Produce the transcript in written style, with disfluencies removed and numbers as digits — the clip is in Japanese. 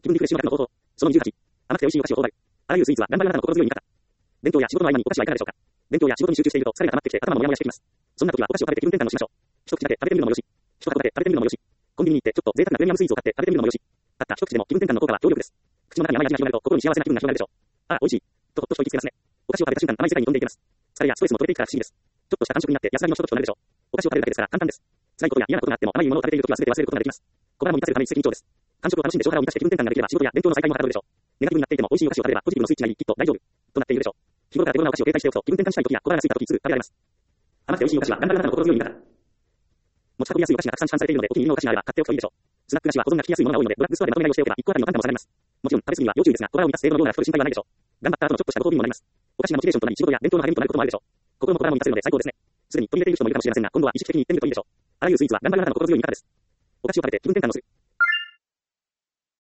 気分リフレッシュ型の方法。その28。甘くて美味しいお菓子を頬張る。あらゆるスイーツは頑張るあなたの心強い味方。勉強や仕事の合間にお菓子はいかがでしょうか。勉強や仕事に集中していると疲れが溜まってきて頭もモヤモヤしてきます。そんな時はお菓子を食べて気分転換をしましょう。一口だけ食べてみるのもよし。一箱だけ食べてみるのもよし。コンビニに行ってちょっと贅沢なプレミアムスイーツを買って食べてみるのもよし。たった一口でも気分転換の効果は強力です。口の中に甘い味が広がると心に幸せな気分が広がるでしょう。ああ、美味しい。とほっと一息つけますね。お菓子を食べた瞬間甘い世界に飛んでいけます。疲れやストレスも取れていくから不思議です。ちょっとした感触になって安らぎのひとときとなるでしょう。お菓子を食べるだけですから簡単です。辛いことや嫌なことがあっても甘いものを食べているときは全て忘れることができます。小腹も満たせるために一石二鳥です。間食を楽しんで消化を満たして気分転換ができれば仕事や勉強の再開もはかどるでしょう。ネガティブになっていても美味しいお菓子を食べればポジティブのスイッチがいい、きっと大丈夫。となっているでしょう。日頃から手頃なお菓子を携帯しておくと気分転換したい時や小腹が空いた時すぐ食べられます。甘くて美味しいお菓子は頑張るあなたの心強い味方。持ち運びやすいお菓子がたくさん市販されているのでお気に入りのお菓子があれば買っておくといいでしょう。スナック菓子は保存が効きやすいものが多いのでドラッグストアでまとめ買いをしておけば1個あたりの単価も下がります。もちろん食べ過ぎには要注意ですが小腹を満たす程度の量なら太る心配はないでしょう。頑張った後のちょっとしたご褒美にもなります。お菓子がモチベーションとなり仕事や勉強の励みとなることもあるでしょう。心も小腹も満たせるので最高ですね。すでに取り入れている人もいるかもしれませんが今度は意識的に言ってみるといいでしょう。あらゆるスイーツは頑張るあなたの心強い味方です。お菓子を食べて気分転換をする。